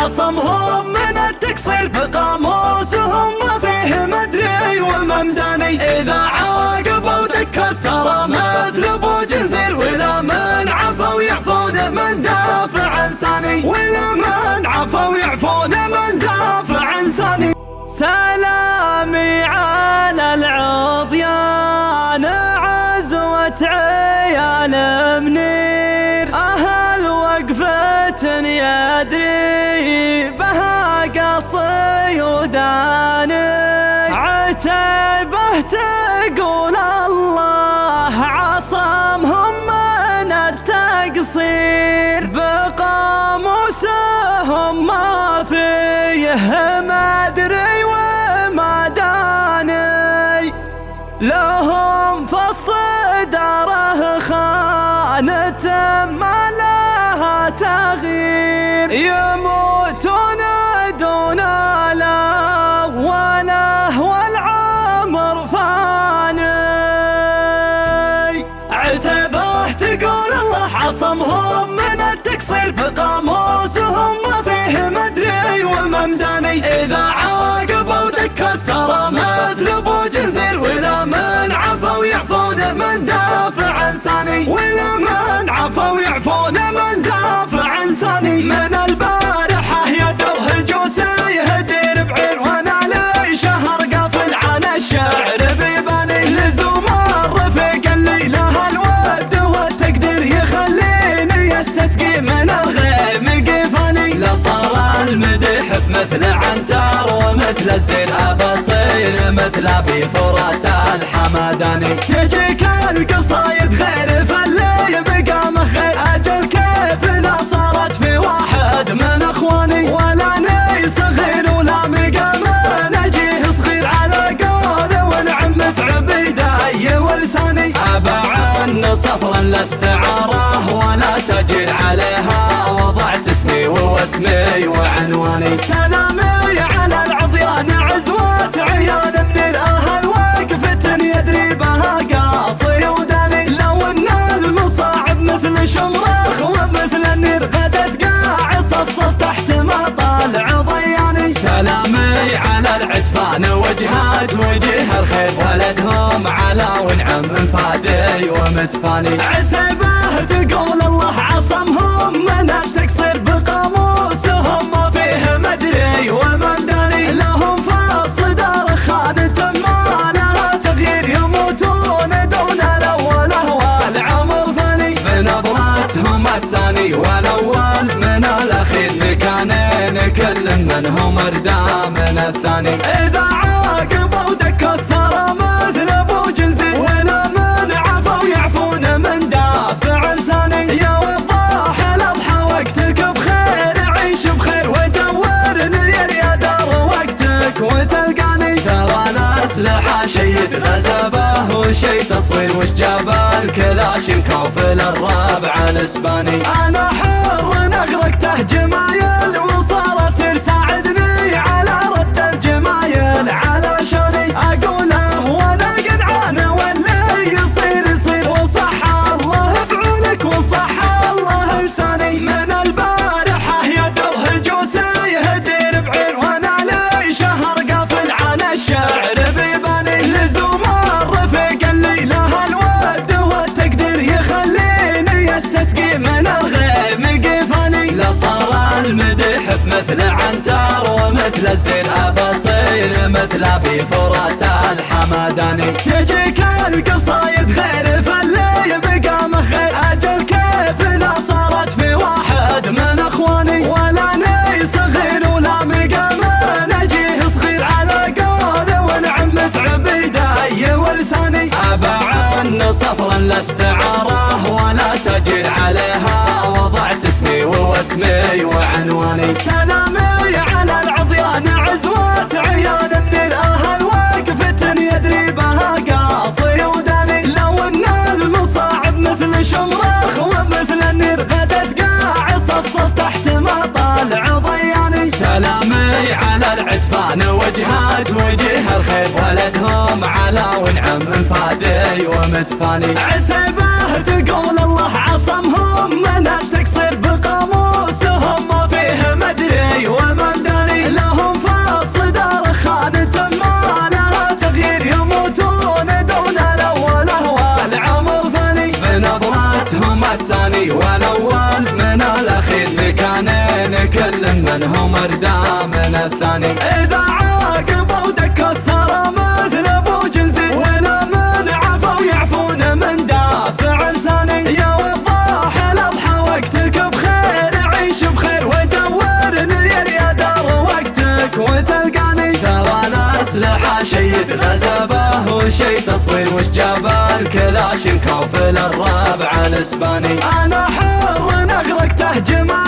عصمهم من التقصير بقاموسهم ما فيه مدري وممداني. إذا عاقبوا دك الثرى مثل أبو جنزير، وإذا من عفوا يعفون من دافع إنساني، وإذا من عفوا يعفون من دافع إنساني. سلامي على العضيان عزوة عيال منير، أهل وقفة يدري بها قصيوداني. عتيبه تقول الله عصمهم من التقصير، بقاموسهم ما فيه مدري وما داني. لهم في الصدارة خانة ما لها تغيير، يموتون دون الأوله والعمر فاني. عتبه تقول الله عصمهم من التقصير، بقاموسهم ما فيه مدري وممداني. إذا عاقبوا دك الثرى مثل أبو جنزير، وإذا من عفوا يعفون من دافع إنساني، وإذا من عفوا يعفون من دافع إنساني. من البارحة يدر هجوسي يهدير بعير، وانا لي شهر قافل عن الشعر بيباني. لزوم الرفيق اللي له الود والتقدير، يخليني يستسقي من الغيم قفاني. لصار المدح مثل عنتر ومثل الزين أبصير، مثل أبي فراس الحمداني. تجيك القصايد غير فاللي مقامه خير، أجل كيف لا صارت في واحد من أخواني. ولا ني صغير ولا مقام نجيه صغير، على قول ونعمة عبيدي ولساني. أبا عن صفرا لاستعاره ولا تجيل عليها، وضعت اسمي واسمي وعنواني. سلامي على العضيان عزوة عيال من الأهل، وقفة يدري بها قاصي وداني. لو ان المصاعب مثل شمرخ ومثل النير، غدت قاع صفصف تحت ما طالع ضياني. سلامي على العتبان وجهات وجه الخير، ولدهم على ونعم فادي ومتفاني. عتبه تقول الله عصمهم من التقصير، بقاموسهم ما فيه مدري وممداني. لهم في الصدارة خانة ما لها تغيير، يموتون دون الأوله والعمر فاني. بنظرتهم الثاني والأول من الأخير، مكانين كل منهم اردى من الثاني. إذا عاقبوا دك الثرى مثل أبو جنزير، ولا من عفوا يعفون من دافع لساني. يا وضاح الأضحى وقتك بخير، عيش بخير ودورني يا دار وقتك وتلقاني. ترى الأسلحة شي يتغزبه وشي تصوير، وش جاب الكلاشنكوف للرابع الإسباني. أنا حر نغرقته جمايل وصار أسير، ساعدني على رد الجمايل على شاني. أقوله وأنا قدعان واللي يصير يصير، وصح الله فعولك وصح الله لساني. من البارحة يدر هجوسي يهدير بعير، وانا لي شهر قافل عن الشعر بيباني. لزوم الرفيق اللي له الود والتقدير، يخليني يستسقي من الغيم قفاني. لصار المدح مثل عنتر ومثل الزين أبصير، مثل أبي فراس الحمداني. تجيك القصايد غير فاللي مقامه خير، أجل كيف لا صارت في واحد من أخواني. ولا ني صغير ولا مقام نجيه صغير، على قول ونعمة عبيدي ولساني. أبا عن صفرا لاستعاره ولا تجيل عليها، وضعت اسمي واسمي وعنواني. سلامي على العضيان عزوة عيال من الأهل، وقفة يدري بها قاصي وداني. لو ان المصاعب مثل شمرخ ومثل النير، غدت قاع صفصف تحت ما طالع ضياني. سلامي على العتبان وجهات وجه الخير، ولدهم على ونعم فادي ومتفاني. عتبه تقول الله عصمهم من التقصير، بقاموسهم ما فيه مدري منهم اردى من الثاني. إذا عاقبوا دكوا الثرى مثل ابو جنزي، ولا من عفوا يعفون من دافع لساني. يا وضاح الاضحى وقتك بخير، عيش بخير ودور الليل يا دار وقتك وتلقاني. ترى الاسلحه شي يتغزبه وشي تصوير، وش جاب الكلاشنكوف للرابع الاسباني. انا حر نغرق تهجم